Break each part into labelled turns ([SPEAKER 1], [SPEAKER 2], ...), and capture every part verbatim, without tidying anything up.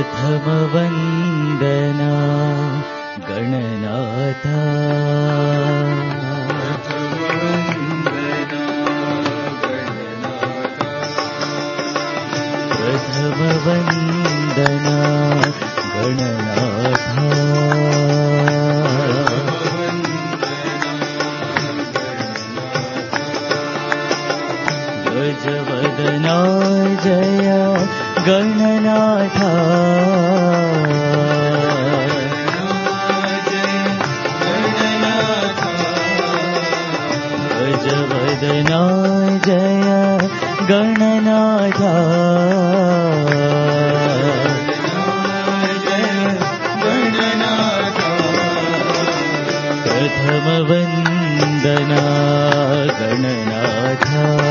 [SPEAKER 1] प्रथम वंदना गणनाथ प्रथम वंदना गणनाथ गजवदना जय गणनाथ गजवदना जय गणनाथ प्रथम वंदना गणनाथ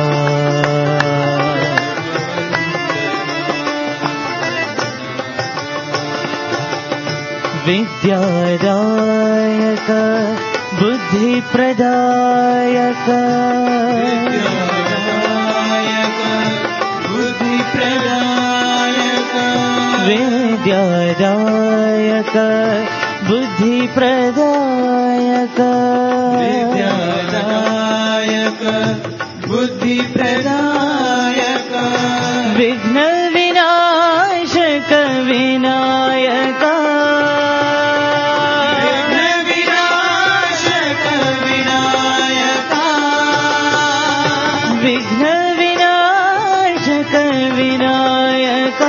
[SPEAKER 1] विद्यादायक बुद्धिप्रदायक विद्यादायक बुद्धिप्रदायक
[SPEAKER 2] विद्यादायक बुद्धिप्रदायक
[SPEAKER 1] विघ्न विनाशक विनायक विघ्न विनाशक विनायक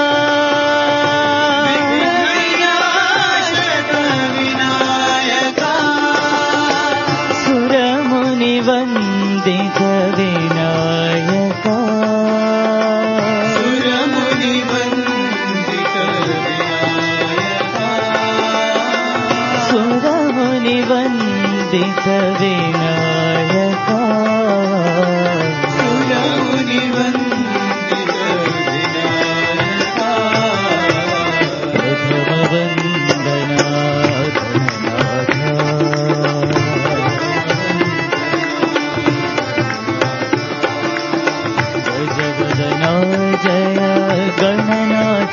[SPEAKER 1] सुरमुनि वंदित विनायक
[SPEAKER 2] सुरमुनि वंदित विनायक
[SPEAKER 1] सुरमुनि वंदित विनायक
[SPEAKER 2] सुरमुनि वंदित विनायक
[SPEAKER 1] प्रथम वंदना गणनाथ गजवदना जय गणनाथ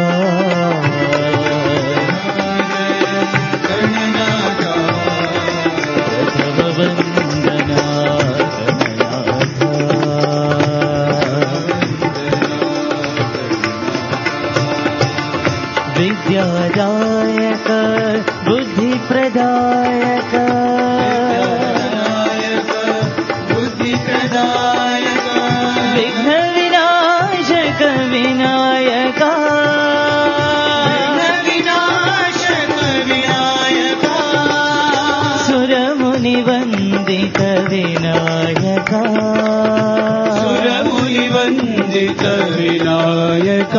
[SPEAKER 2] गणनाथ
[SPEAKER 1] प्रथम वंदना गणनाथ विद्यादायक बुद्धिप्रदायक
[SPEAKER 2] बुद्धिप्रदायक
[SPEAKER 1] विघ्न विनाशक विनायक
[SPEAKER 2] विनाशक विनायक
[SPEAKER 1] सुरमुनि वंदित विनायक
[SPEAKER 2] सुरमुनि वंदित विनायक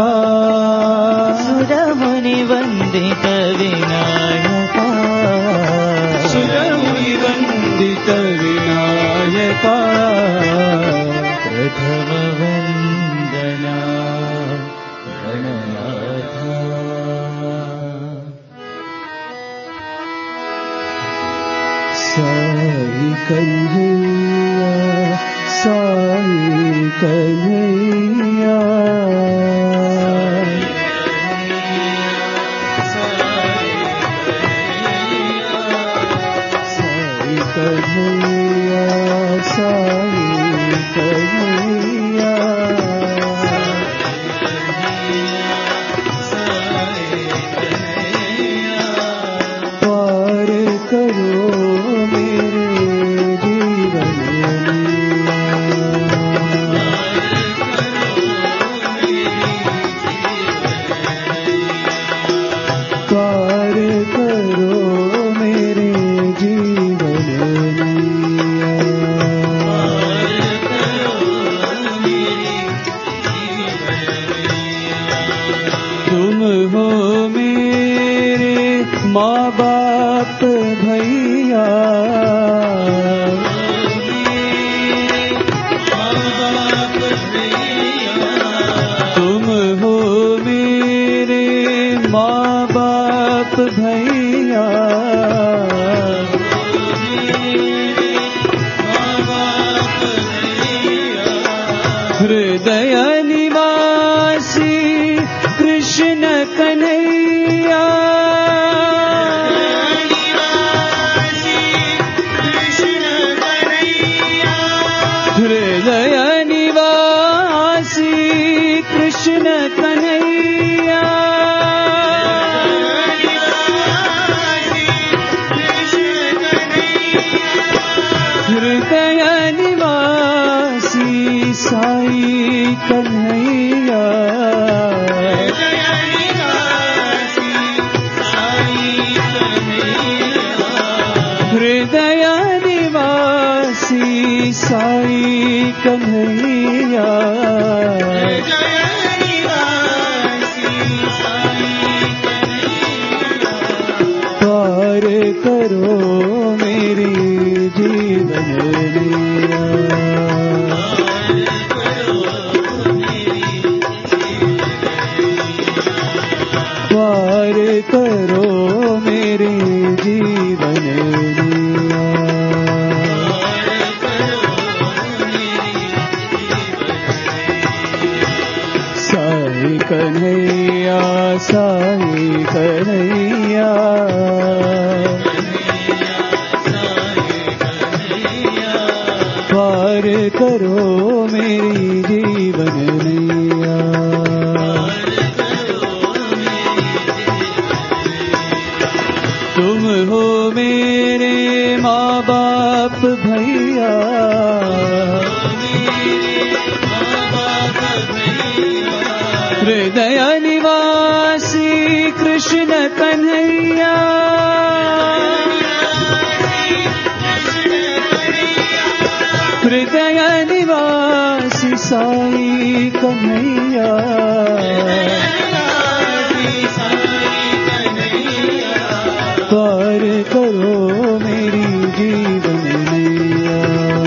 [SPEAKER 1] सुरमुनि वंदित विनायक
[SPEAKER 2] सुरमुनि वंदित विनायक
[SPEAKER 1] प्रथम वंदना गणनाथ
[SPEAKER 2] साई कन्हैया साई कन्हैया साई कन्हैया साई कन्हैया पार करो मेरे जीवन पार करो मेरे जीवन तुम हो मेरे माँ बाप भैया तुम हो मेरे माँ बाप भैया हृदय निवासी कृष्ण कन्हैया साई कन्हैया हृदय निवासी साई कन्हैया पार करो मेरी जीवन लीला पार करो मेरी जीवन लीला साई कन्हैया साई कन्हैया पार करो मेरी जीवन नैया तुम हो मेरे माँ बाप भैया हृदय निवासी कृष्ण कन्हैया हृदय निवासी साई कन्हैया पार करो मेरी जीवन नैया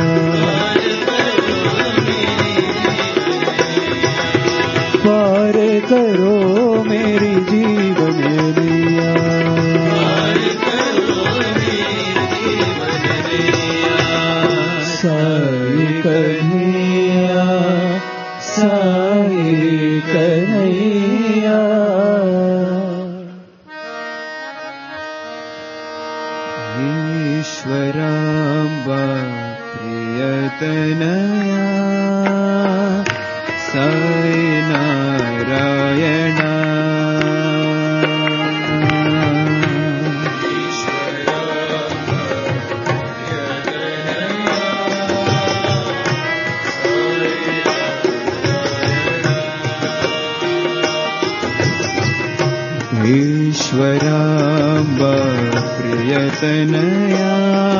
[SPEAKER 2] पार करो मेरी जीवन नैया साई कन्हैया साई कन्हैया ईश्वराम्बा प्रियतनया साई नारायण ईश्वराम्बा प्रियतनया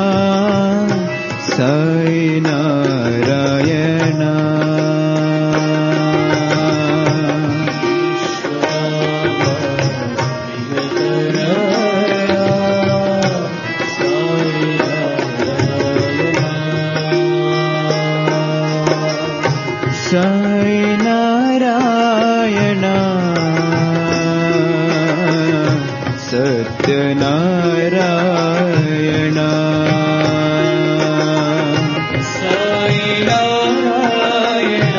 [SPEAKER 2] साई नारायण साई नारायण सत्यनारायण साई नारायण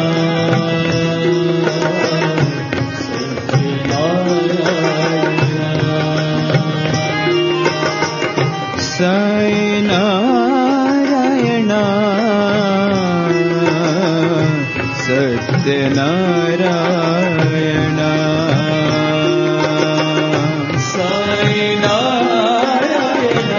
[SPEAKER 2] साई नारायण सत्यनारायण साई नारायण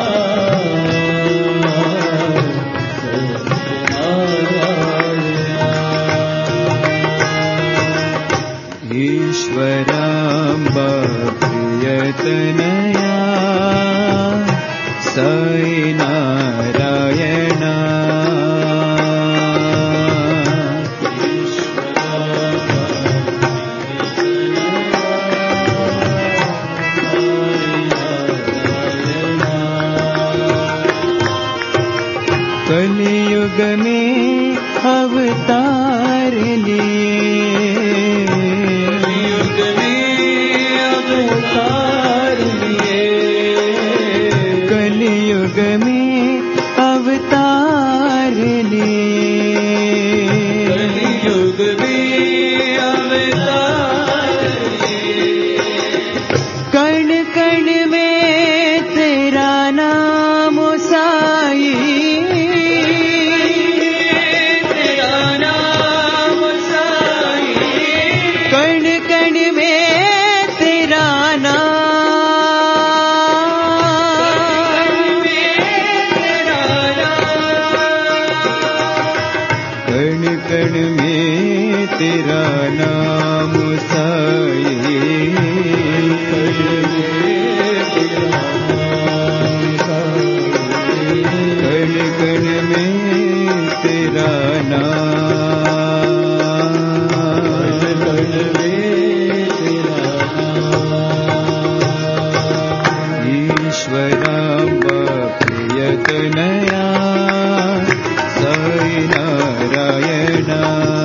[SPEAKER 2] सत्यनारायण ईश्वराम्बा प्रियतनया साई नारायण कलियुग में अवतार लिए कलियुग में अवतार लिए कलियुग में अवतार लिए कलियुग में अवतार लिए कण कण में तेरा नाम साई तेरा नाम कण में तेरा नाम साई, कण कण में तेरा नाम, कण में तेरा नाम। ईश्वरांबा प्रियतनया साई नारायणा,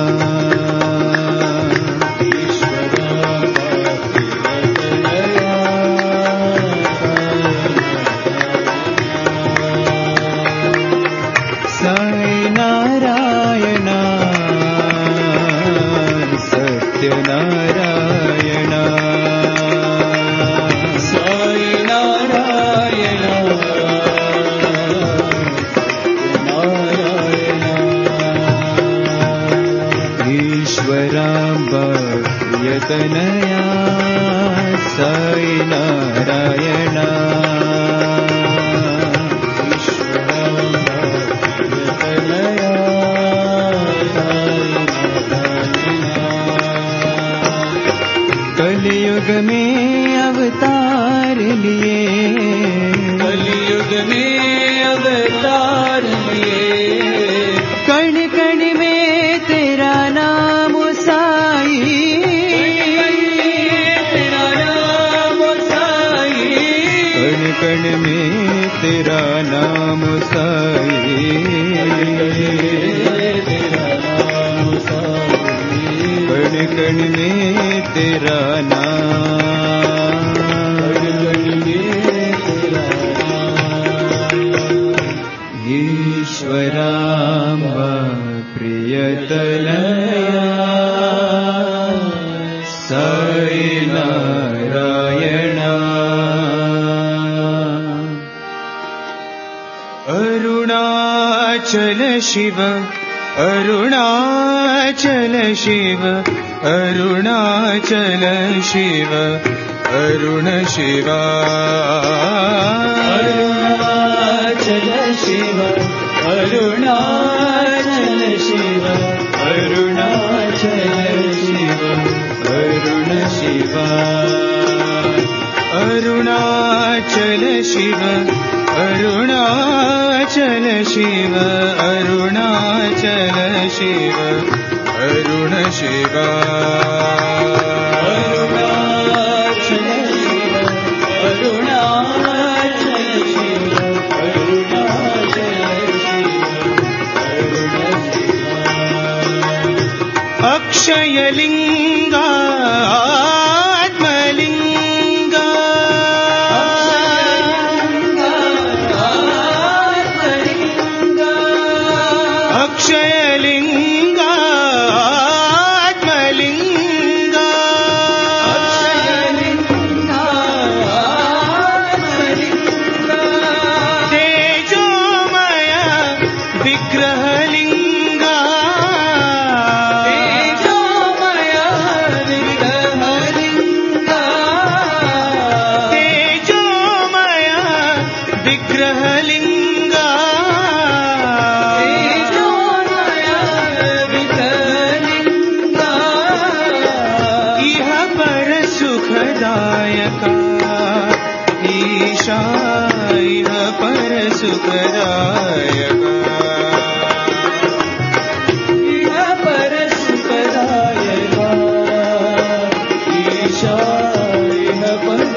[SPEAKER 2] साई नारायणा सत्यनारायणा, साई नारायणा ईश्वरांबा प्रियतनया साई नारायणा, कलयुग में अवतार लिए, कलयुग में अवतार लिए, कण कण में तेरा नाम साई, तेरा नाम साई, कण कण में तेरा नाम साई, तेरा नाम साई, कण कण में तेरा नाम, कण कण में तेरा नाम। ईश्वरांबा प्रियतनया साई नारायणा, अरुणाचल शिव, अरुणाचल शिव, अरुणाचल शिव, अरुण शिवा, अरुणाचल शिव, अरुणाचल शिव, अरुणाचल शिव, अरुण शिवा, अरुणाचल शिव, अरुणाचल शिव, अरुणाचल शिव, अरुण शिवा, अरुणाचल शिव, अरुणाचल शिव, अरुणाचल शिव, अरुण शिवा, अक्षयलिंगा आत्मलिंगा, अक्षयलिंगा आत्मलिंगा, अक्षयलिंगा आत्मलिंगा, तेजोमय विग्रहलिंगा, तेजोमय विग्रहलिंगा, तेजोमय विग्रहलिंगा, सुखदायका ईशा इह पर सुखदायका, इह पर सुखदायका, ईशा इह पर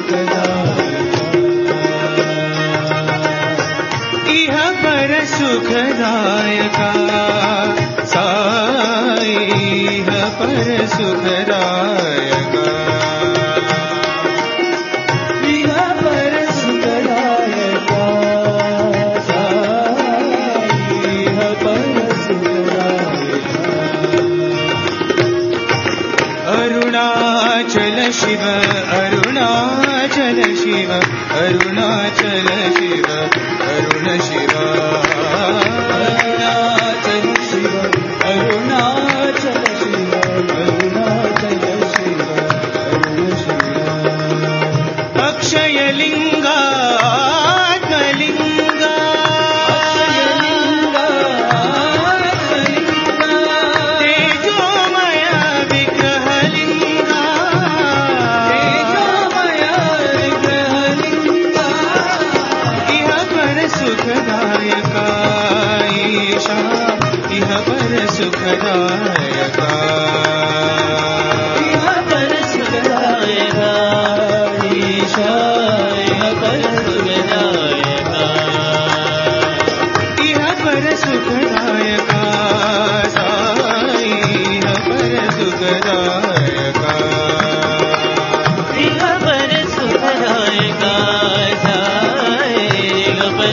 [SPEAKER 2] सुखदायका, इह पर सुखदायका, साई इह पर सुखदायका, अरुणाचल शिव, अरुणाचल शिव, अरुणाचल शिव, अरुण शिवा, अरुणाचल शिव, अरुणाचल शिव, अरुणाचल शिव, अरुण शिवा, अक्षयलिंगा आत्मलिंगा, अक्षयलिंगा आत्मलिंगा, सुखदायका
[SPEAKER 1] इह पर सुखदायका ईशा इह पर सुखदायका
[SPEAKER 2] इह पर सुखदायका साई इह पर सुखदायका
[SPEAKER 1] इह पर सुखदायका साई इह पर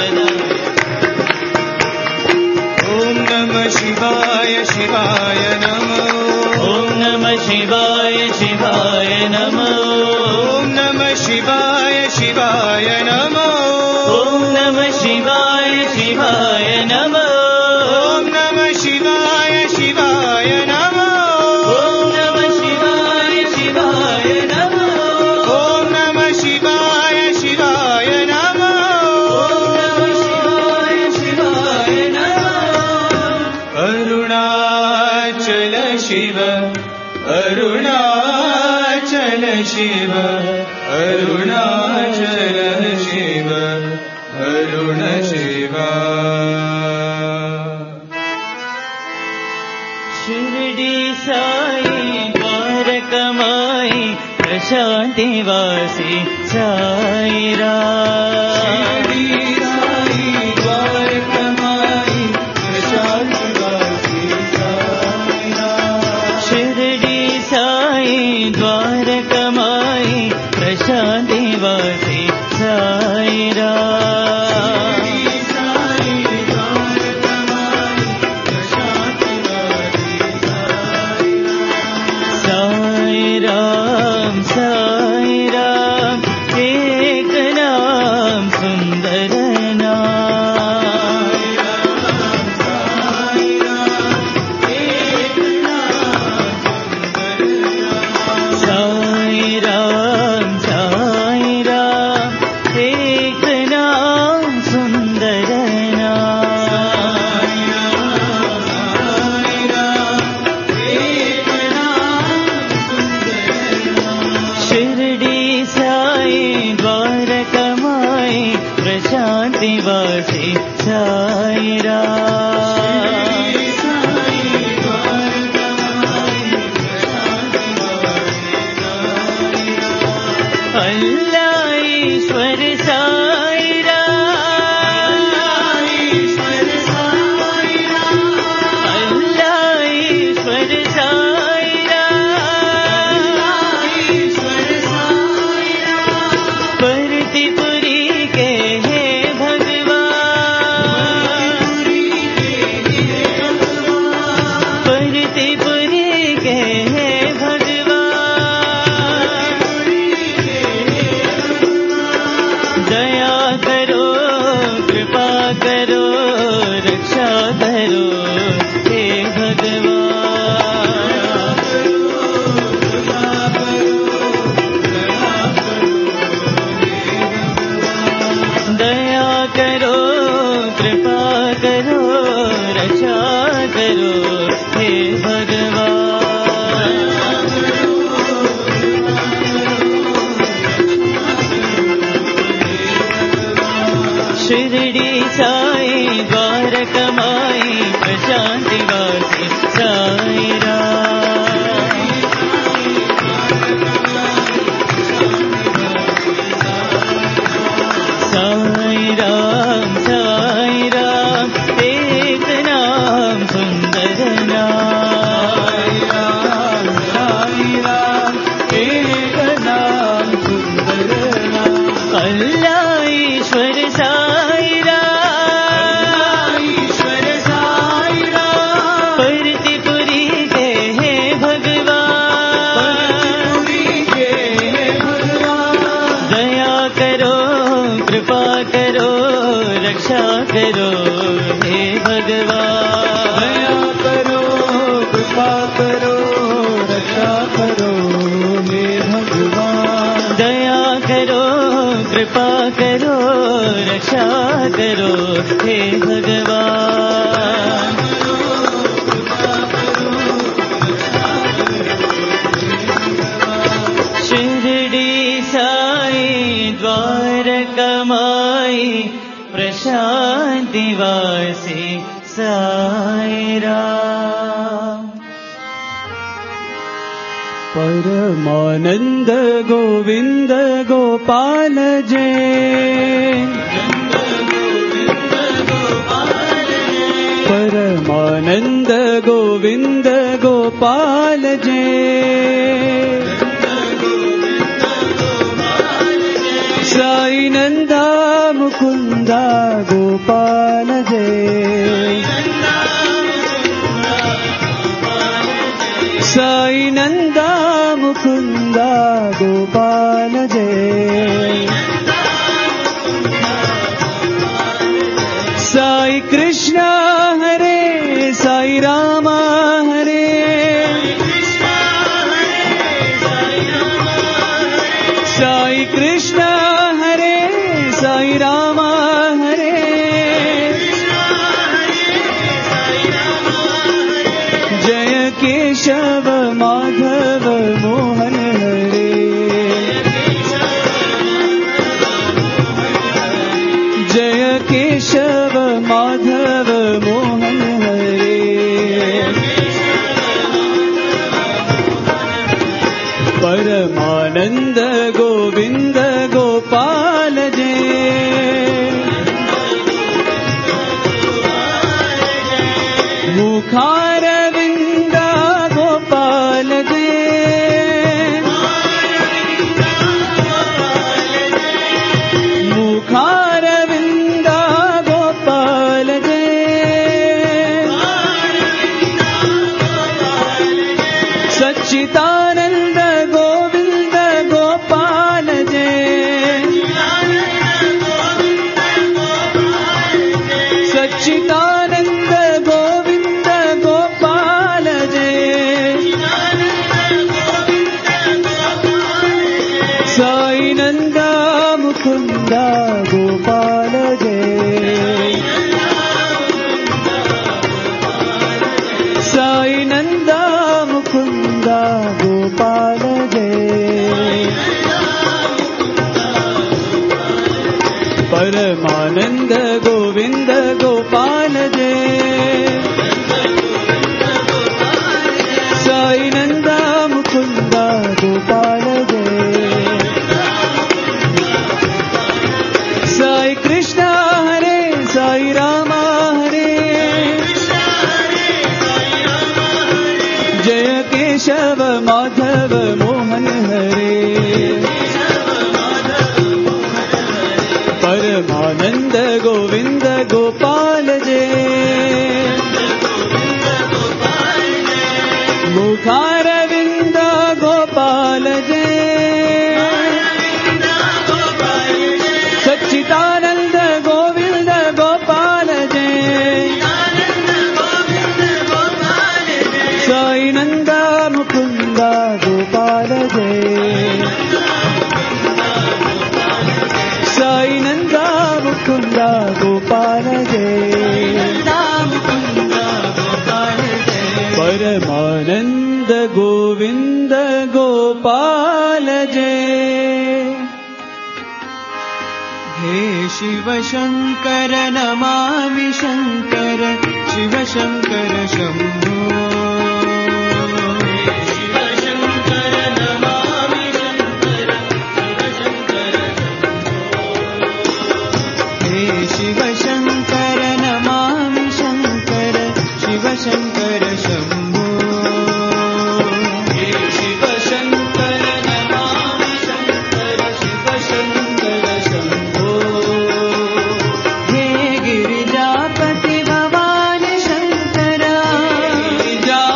[SPEAKER 1] सुखदायका
[SPEAKER 2] ओम नमः शिवाय शिवाय नमः
[SPEAKER 1] ओम नमः शिवाय शिवाय नमः
[SPEAKER 2] ओम नमः शिवाय शिवाय नमः
[SPEAKER 1] ओम नमः शिवाय शिवाय नमः
[SPEAKER 2] ओम नमः शिवाय शिवाय नमः
[SPEAKER 1] ओम नमः शिवाय शिवाय नमः
[SPEAKER 2] ओम नमः शिवाय शिवाय नमः
[SPEAKER 1] ओम नमः शिवाय शिवाय नमः
[SPEAKER 2] अरुणाचल शिव अरुणाचल शिव अरुणाचल शिव अरुण शिव
[SPEAKER 1] शिरडी साई द्वारकमाई प्रशांतिवासी साई राम
[SPEAKER 2] शिरडी साई द्वारकमाई प्रशांतिवासी साई राम
[SPEAKER 1] शिरडी साई द्वारकमाई प्रशांतिवासी साई राम साई राम साई राम एक नाम सुंदर नाम साई राम साई राम एक नाम सुंदर शिरडी साई द्वारकमाई प्रशांतिवासी साई राम अल्लाह ईश्वर साई राम अल्लाह ईश्वर साई राम परतिपुरी के हे भगवान परतिपुरी के हे भगवान दया करो कृपा करो रक्षा करो हे भगवान दया करो कृपा करो रक्षा करो हे भगवान शिरडी साई द्वारकमाई प्रशांतिवासी साई राम साई राम साई राम एक नाम सुंदर नाम
[SPEAKER 2] साई राम एक नाम सुंदर नाम
[SPEAKER 1] अल्लाह ईश्वर साई राम
[SPEAKER 2] ईश्वर साई राम
[SPEAKER 1] परतिपुरी के हे भगवान
[SPEAKER 2] परतिपुरी के हे भगवान
[SPEAKER 1] दया करो कृपा करो रक्षा करो हे भगवान
[SPEAKER 2] दया करो कृपा करो रक्षा करो हे भगवान
[SPEAKER 1] दया करो कृपा करो रक्षा करो हे भगवान शिरडी साई द्वारकमाई प्रशांतिवासी साई राम। परमानंद गोविंद गोपाल जय। परमानंद गोविंद गोपाल जय। साई नंदा मुकुंदा गोपाल जय। साई नंदा मुकुंदा गोपाल जय। साई कृष्ण हरे साई राम हरे। साई कृष्ण हरे साई राम हरे। जय केशव माधव मोहन हरे। जय केशव माधव मोहन हरे। परमानंद गोविंद गोपाल जय। मुखारविंद गोपाल जय। मुखारविंद गोपाल जय। सच्चिदानंद गोविंद गोपाल जय। सच्चिदानंद गोविंद गोपाल जय। साई नंदा मुकुंदा गोपाल जय। साई नंदा मुकुंदा गोपाल जय। परमानंद गोविंद गोपाल जय। साई नंदा मुकुंदा गोपाल जय। साई कृष्ण हरे साई राम हरे। जय केशव माधव मोहन हरे। परमानंद गोविंद गोपाल जय। मुखारविंद गोपाल जय। सच्चिदानंद गोविंद गोपाल जय। साई नंदा मुकुंदा गोपाल जय। साई नंदा मुकुंदा गोपाल जय। परमानंद गोविंद गोपाल जय।
[SPEAKER 2] हे शिव शंकर नमामि शंकर शिव शंकर शंभो। शिव शंकर नमामि शंकर शिव शंकर शंभो। शिव शंकर नमामि शंकर शिव शंकर शंभो। हे गिरिजापति भवानी शंकर। गिरिजा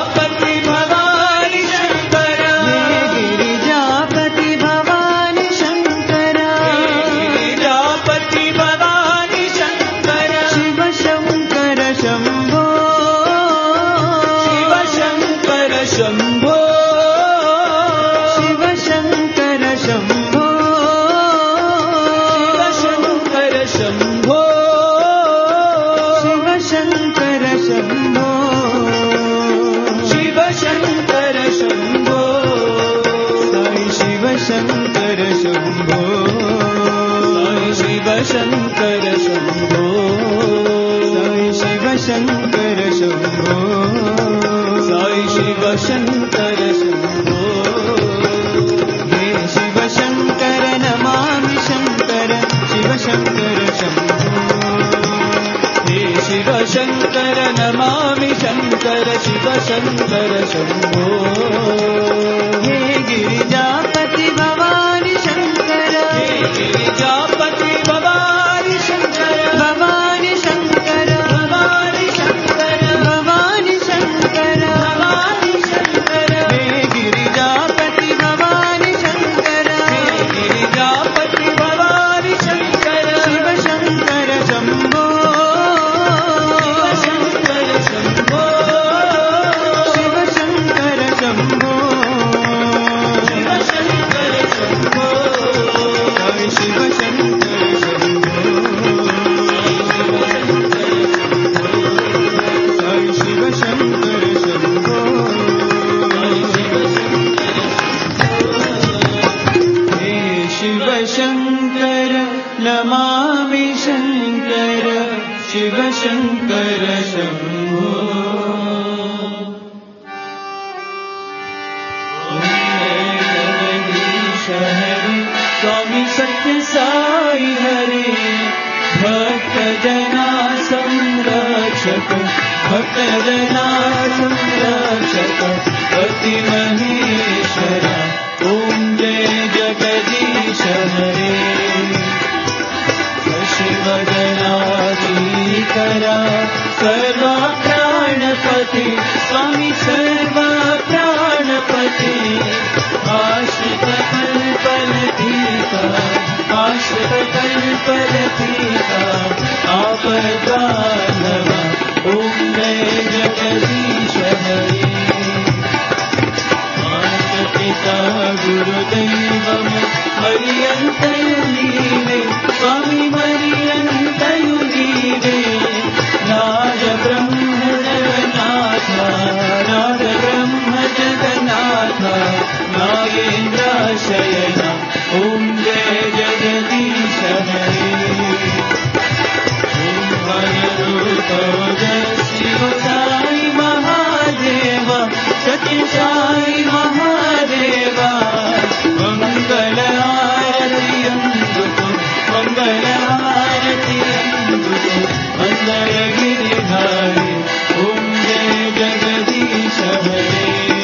[SPEAKER 1] शङ्कर शम्भो हे गिरिजापति भवानि शङ्कर हे गिरिजापति भवानि शङ्कर भवानि शङ्कर भवानि शङ्कर भवानि शङ्कर भवानि शङ्कर हे गिरिजापति भवानि शङ्कर हे गिरिजापति भवानि शङ्कर शिव शङ्कर शम्भो शङ्कर शम्भो शिव शङ्कर शम्भो शिव शङ्कर शम्भो हरि शिव शङ्कर शम्भो हरि शिव शङ्कर शम्भो हे शिव शङ्कर नमामि शङ्कर शिव शङ्कर शम्भो स्वामी सत्य साई हरे भक्त जना संरक्षक भक्त जना संरक्षक पति महेश्वर ओम जय जगदीश हरे शिवदनाधीकरा सर्वा प्राणपति स्वामी सर्वा प्राणपति आश्रित कल्पलतीका आश्रित कल्पलतीका आपद्बान्धव ओम जय जगदीश हरे माता पिता गुरुदैवम मरियन्तयु नीवे स्वामी मरियन्तयु नीवे नाद ब्रह्म जगन्नाथ नाद ब्रह्म जगन्नाथ नागेन्द्र शयन ओम जय जगदीश हरे ओम हरिरूप शिव साई महादेव सत्य साई महादेव मंगल आरती अंगुको मंगल आरती अंगुको मंगल गिरिधारी ओम जय जगदीश हरे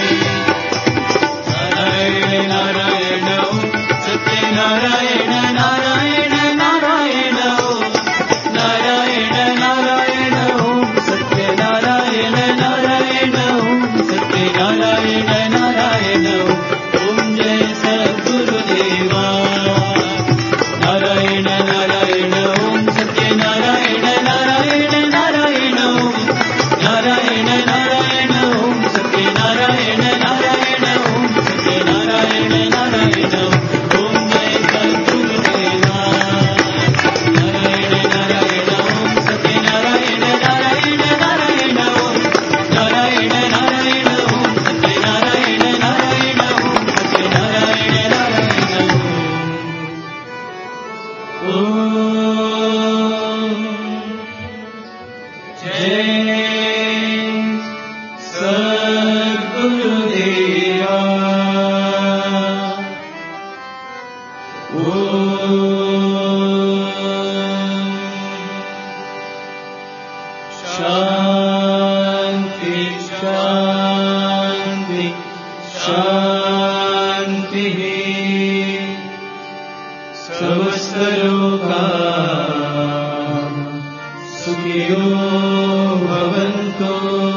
[SPEAKER 1] नारायण सत्य नारायण नारायण नारायण नारायण नारायण ओम सत्य नारायण नारायण ओम सत्य नारायण नारायण ओम जय सद्गुरुदेवा नारायण नारायण ओम सत्य नारायण नारायण नारायण ओम नारायण नारायण ओम सत्य नारायण नारायण ओम सत्य नारायण नारायण ओम जय सद्गुरुदेवा नारायण नारायण ओम सत्य नारायण नारायण नारायण ओम नारायण नारायण ओम सत्य नारायण नारायण ओम सत्य नारायण नारायण ओम जय सद्गुरुदेवा शांति शांति शांति समस्त लोका सुखिनो भवन्तु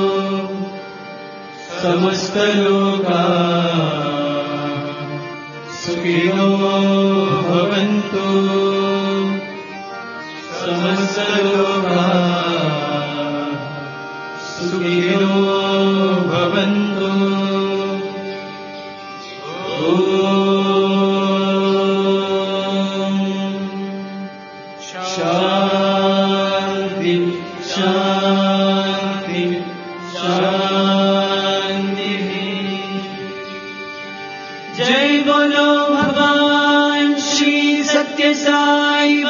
[SPEAKER 1] समस्त लोका सुखिनो भवन्तु समस्त लोका सुखिनो भवन्तु ओम शांति शांति शांति जय बोलो भगवान श्री सत्य साई